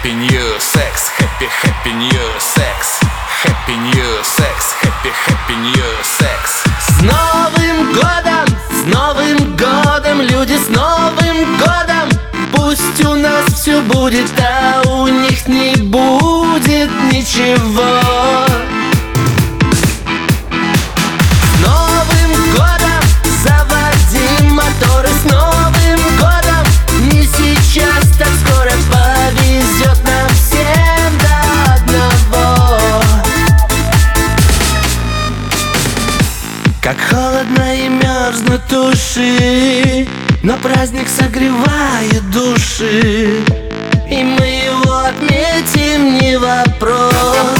Happy New Sex, Happy New Sex, Happy New Sex, Happy New Sex. С Новым годом, люди, с Новым годом! Пусть у нас все будет, а у них не будет ничего. С Новым годом! Заводи моторы, с Новым годом! Не сейчас, так скоро повезет нам всем до одного. Как холодно и мерзнут души, но праздник согревает души, и мы его отметим, не вопрос.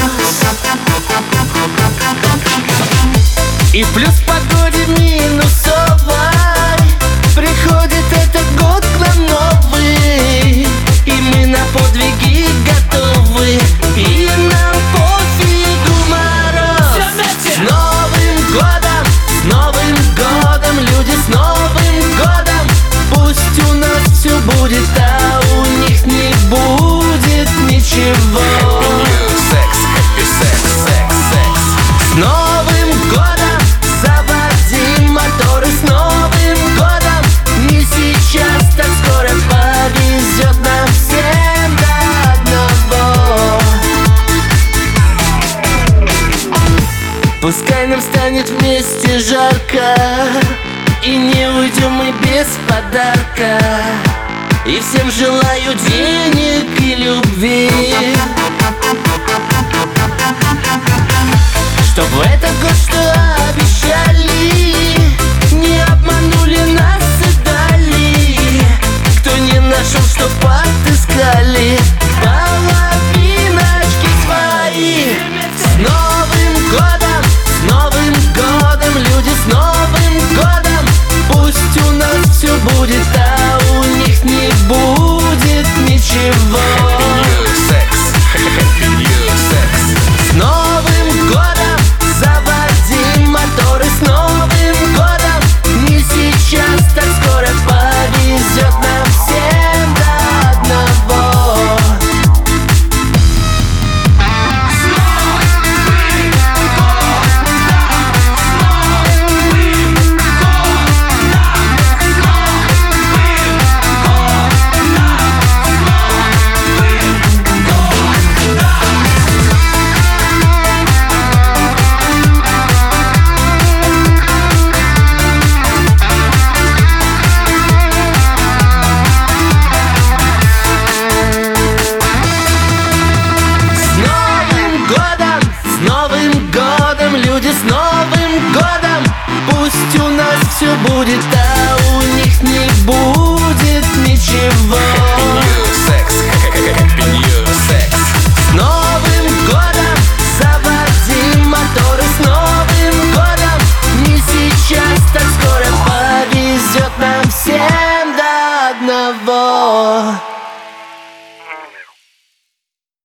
И плюс в погоде минусовой приходит этот год к нам новый, и мы на подвиги готовы, и нам пофигу мороз. С Новым годом! С Новым годом, люди, с Новым годом! Пусть у нас все будет, а у них не будет ничего. Happy New Sex, Happy Sex, Sex, Sex. С Новым годом! Заводи моторы, с Новым годом! Не сейчас, так скоро повезет нам всем до одного. Пускай нам станет вместе жарко, и не уйдем мы без подарка. И всем желаю денег и любви, чтоб в этот год, что обещали, не обманули нас и дали. Кто не нашел, что подыскали половиночки свои. С Новым годом! С Новым годом, люди, с Новым годом! Пусть у нас все будет, а у них не будет ничего. Happy New Sex, Happy New Sex. С Новым годом! Заводи моторы, с Новым годом! Не сейчас, так скоро повезет нам всем до одного. Люди, с Новым годом! Пусть у нас все будет, а у них не будет ничего. Happy New Sex, Happy New Sex. С Новым годом! Заводи моторы, с Новым годом! Не сейчас, так скоро повезет нам всем до одного.